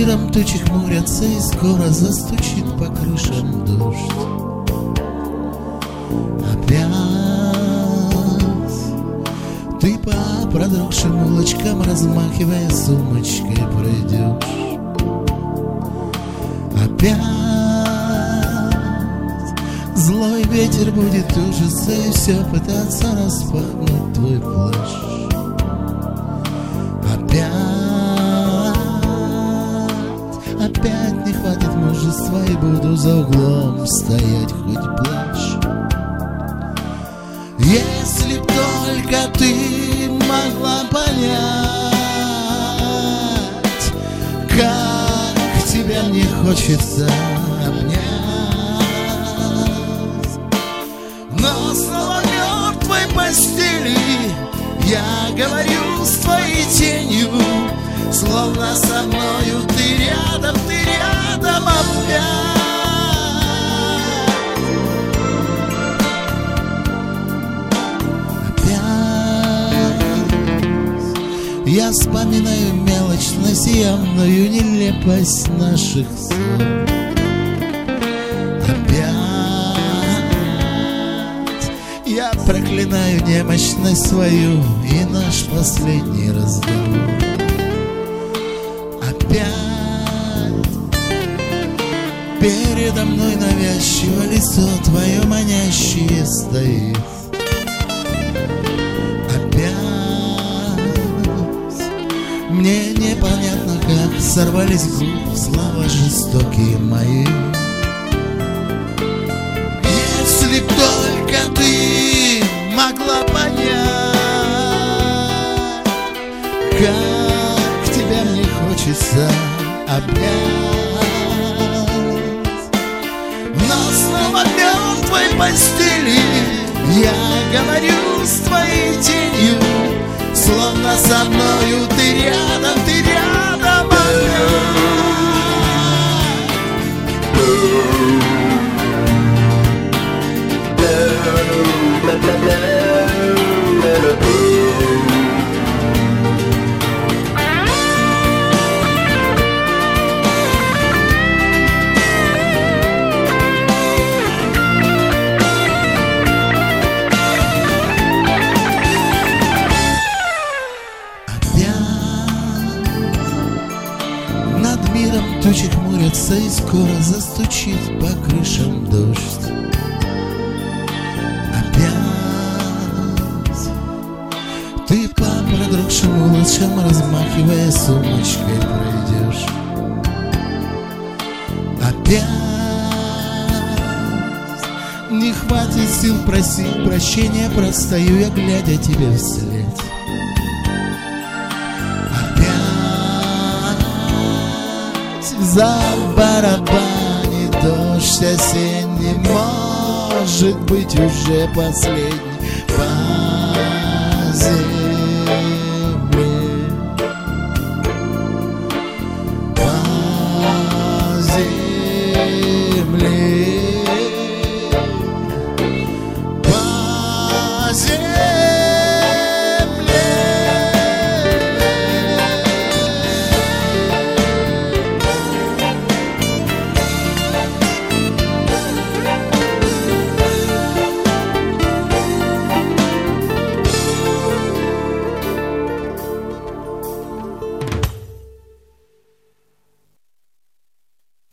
миром тучи хмурятся, и скоро застучит по крышам дождь. Опять ты по продрогшим улочкам, размахивая сумочкой, пройдешь. Опять злой ветер будет ужаса и все пытаться распахнуть твой плащ. Опять не хватит мужества, и буду за углом стоять, хоть плачь. Если б только ты могла понять, как тебя мне хочется обнять. Но снова в мертвой постели я говорю с твоей тенью, словно со мною ты рядом опять. Я вспоминаю мелочность и явную нелепость наших слов. Опять я проклинаю немощность свою и наш последний разговор. Опять передо мной навязчиво лицо твое манящее стоит. Опять мне непонятно, как сорвались с губ слова жестокие мои. Если б только ты могла понять, как тебя мне хочется обнять. Но снова в мертвой постели я говорю с твоей тенью, словно со мною ты рядом над миром тучи хмурятся, и скоро застучит по крышам дождь. Опять ты по продрогшим улочкам, размахивая сумочкой, пройдешь. Опять не хватит сил просить прощения, простою я, глядя тебе вслед. За барабанит дождь осенний, может быть, уже последний.